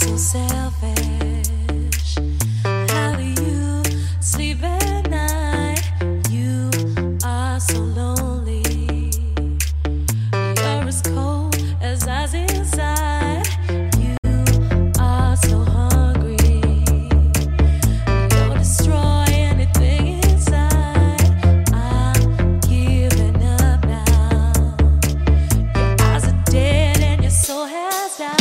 so selfish. How do you sleep at night? You are so lonely. You're as cold as ice inside. You are so hungry. You'll destroy anything inside. I'm giving up now. Your eyes are dead and your soul has died.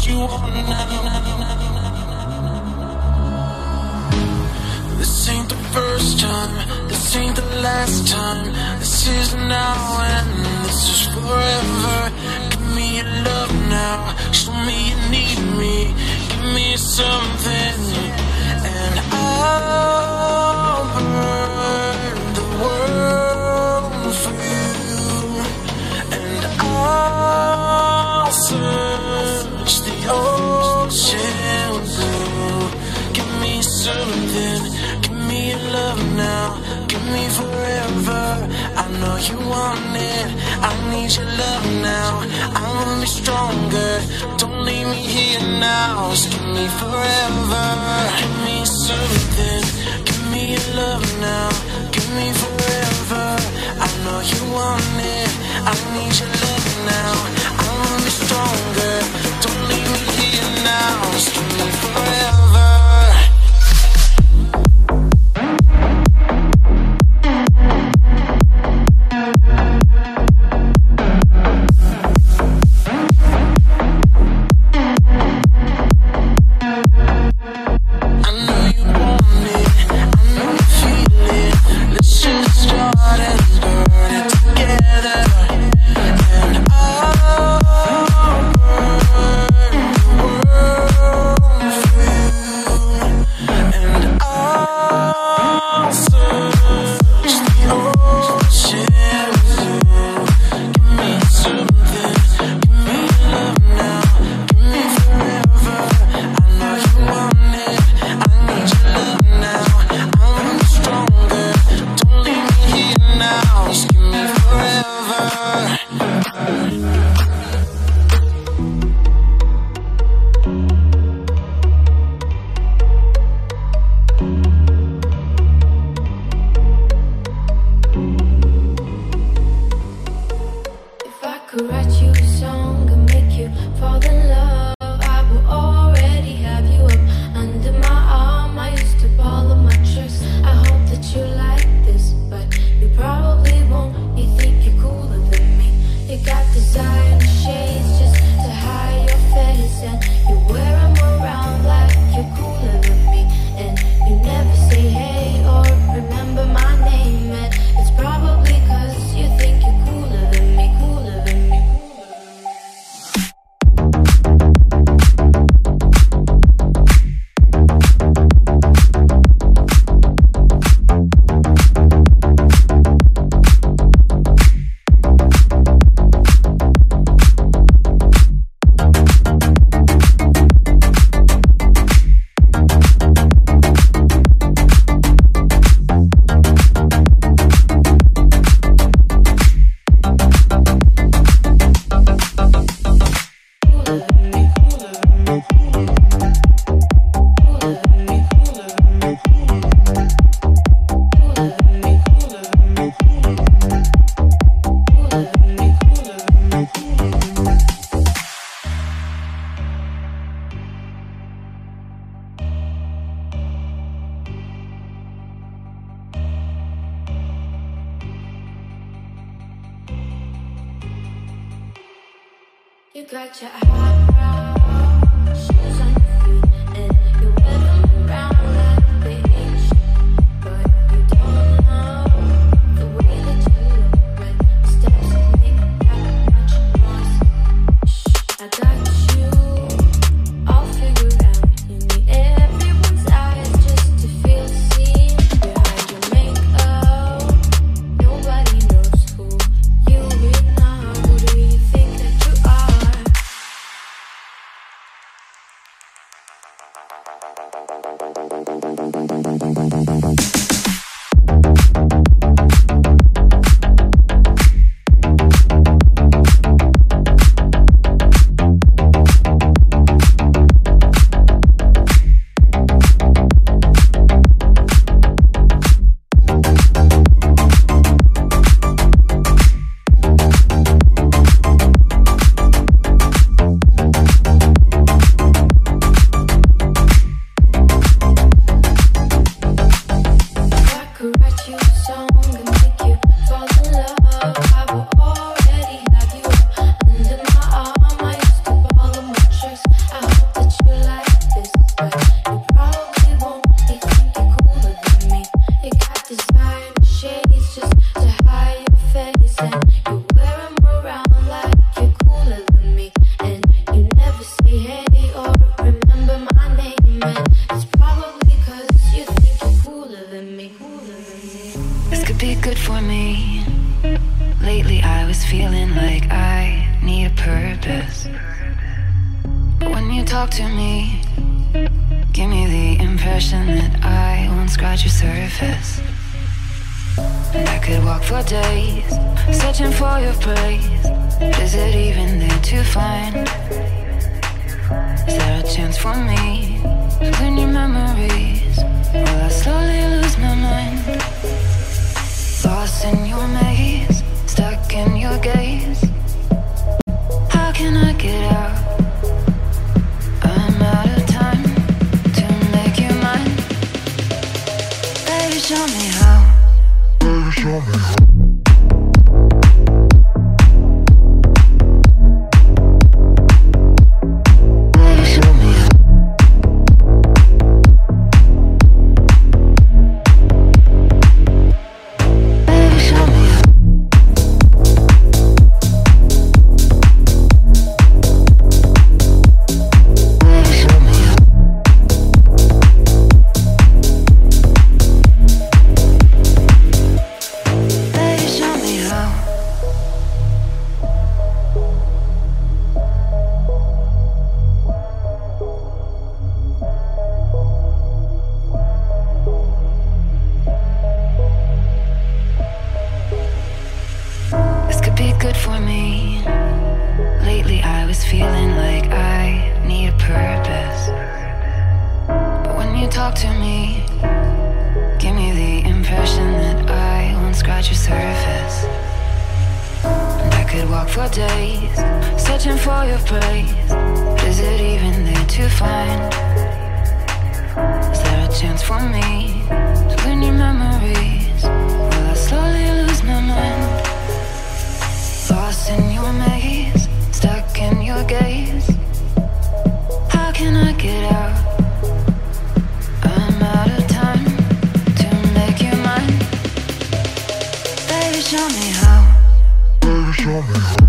you want now. This ain't the first time, this ain't the last time. This is now and this is forever. Give me your love now, show me you need me. Give me something and I'll burn the world for you. And I'll search the ocean blue. Give me something, give me your love now, give me forever. I know you want it, I need your love now. I wanna be stronger, don't leave me here now. Just give me forever, give me something, give me your love now, give me forever. I know you want it, I need your love now. I wanna be stronger, don't leave me here now. Just give me forever. You got your high shoes on your feet and you wear them around like beach, but you don't know the way that you look when the steps make that much noise. Shh, I got you all figured out. You need everyone's eyes just to feel seen behind your makeup. Nobody knows who you really are. Who do you think that you are? talk to me, give me the impression that I won't scratch your surface. And I could walk for days, searching for your praise. Is it even there to find? Is there a chance for me to win your memories? Will I slowly lose my mind? Lost in your maze, stuck in your gaze. How can I get out? I'm out of time to make you mine. Baby, show me how. Baby, show me how. Good for me. Lately I was feeling like I need a purpose. But when you talk to me, give me the impression that I won't scratch your surface. And I could walk for days, searching for your praise. Is it even there to find? Is there a chance for me to win your memories? Will I slowly lose my mind? Lost in your maze, stuck in your gaze. How can I get out? I'm out of time to make you mine. Baby, show me how. Baby, show me how.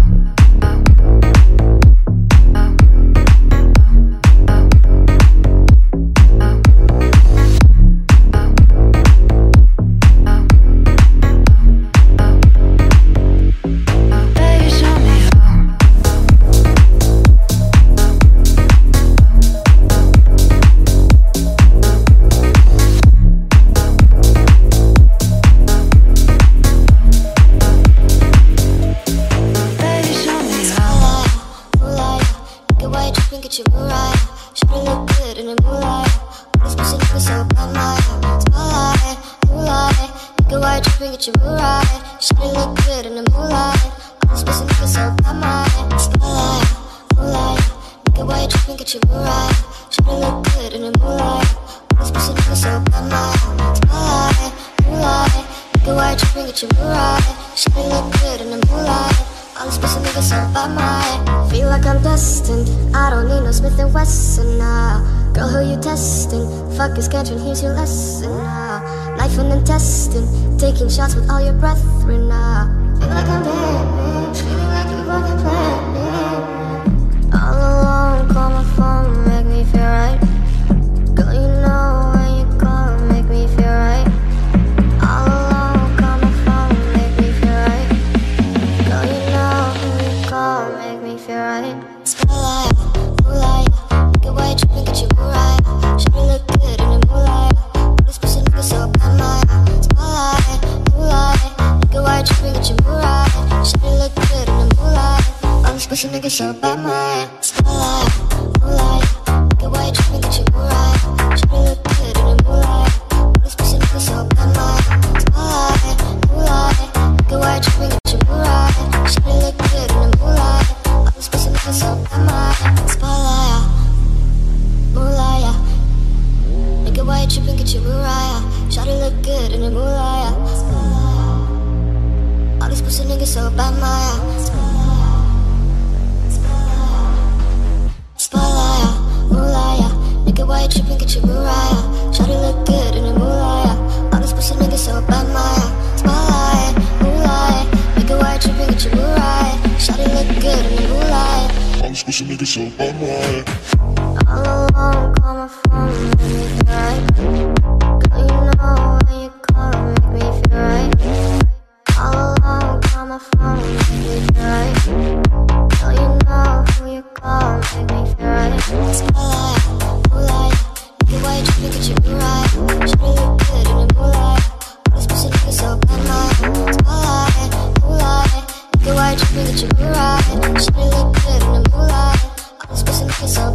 Schedule, here's your lesson now. Life and intestine, taking shots with all your brethren now. Feel like I'm dead, feeling like you weren't planning. All alone, call my phone, make me feel right. Girl, you know when you call, make me feel right. All alone, call my phone, make me feel right. Girl, you know when you call, make me feel right. Spotlight, moonlight, get white, tripping, get you right. Should look good in the moonlight. This pussy nigga so bad, my spotlight, moonlight, get white, tripping, get you right. Should look good in the moonlight. All this pussy nigga so bad, my spotlight, moonlight, get white, tripping, get you right. Should look good in the moonlight. All this pussy nigga so bad, my spotlight, moonlight, get white, tripping, get you right. Should look good in the moonlight. All this pussy nigga so bad, my spotlight, moonlight. Nigga, why you tripping, get your Mariah. Shawty look good in the moonlight. All these pussy niggas so bad, Maya. Spotlight, moonlight. Nigga, why you tripping, get your Mariah. Shawty look good in the moonlight. All these pussy niggas so bad, Maya. Spotlight, moonlight. Nigga, why you tripping, get your Mariah. Shawty look good in the moonlight. All these pussy niggas so bad, Maya. All alone, call my phone, make me feel right. Girl, you know when you call, make me feel right. All alone, call my phone, make me feel right. Girl, you know who you call, make me feel right.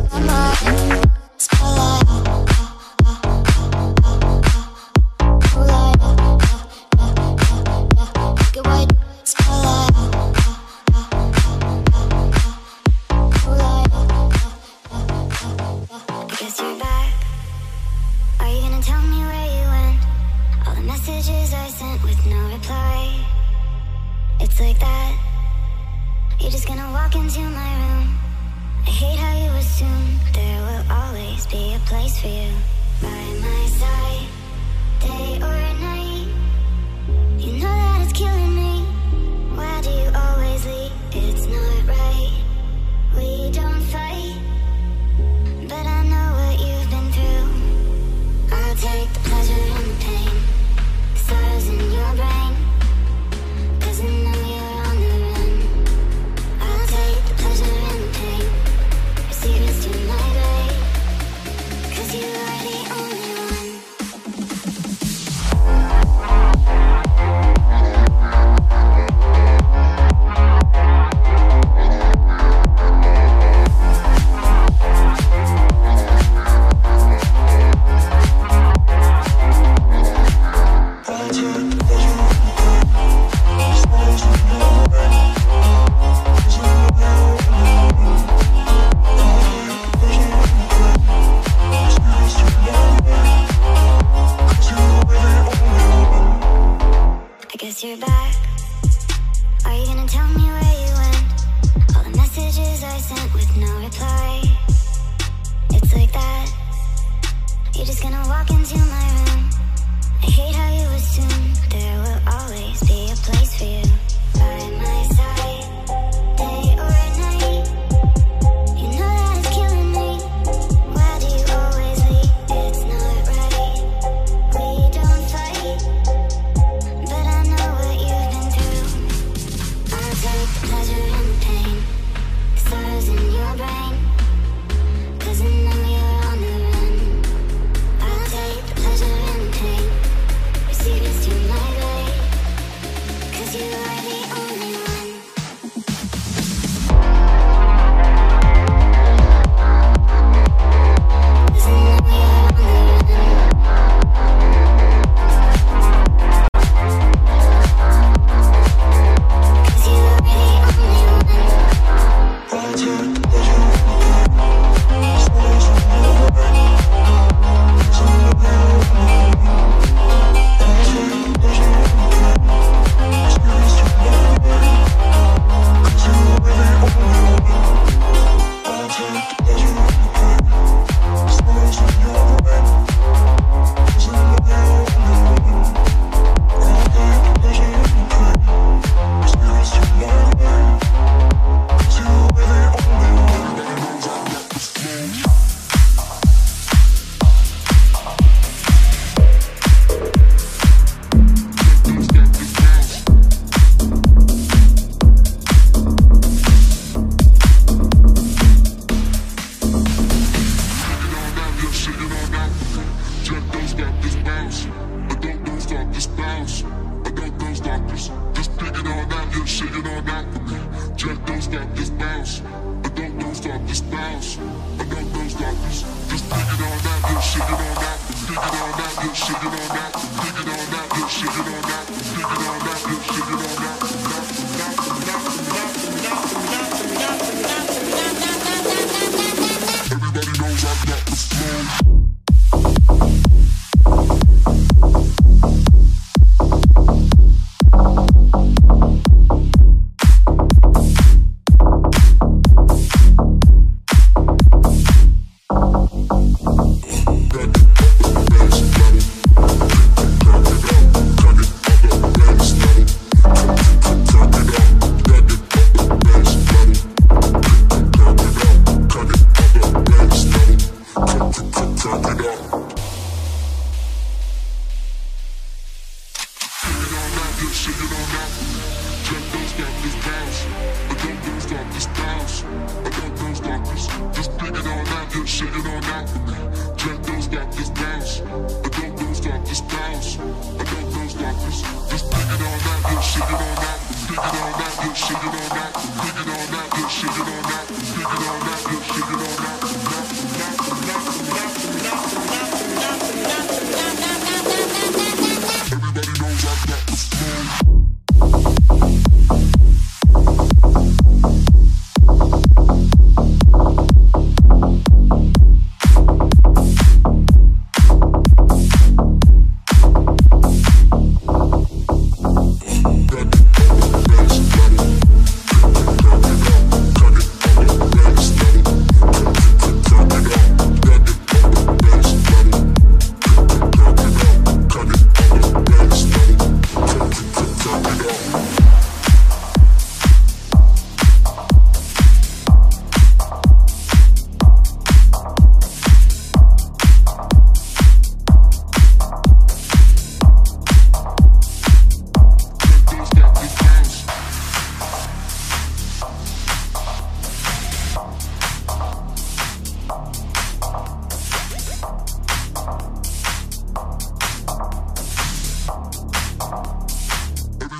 Shake it on that, shake it on that, shake it on that, shake it on that.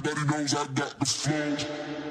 Everybody knows I got the flow.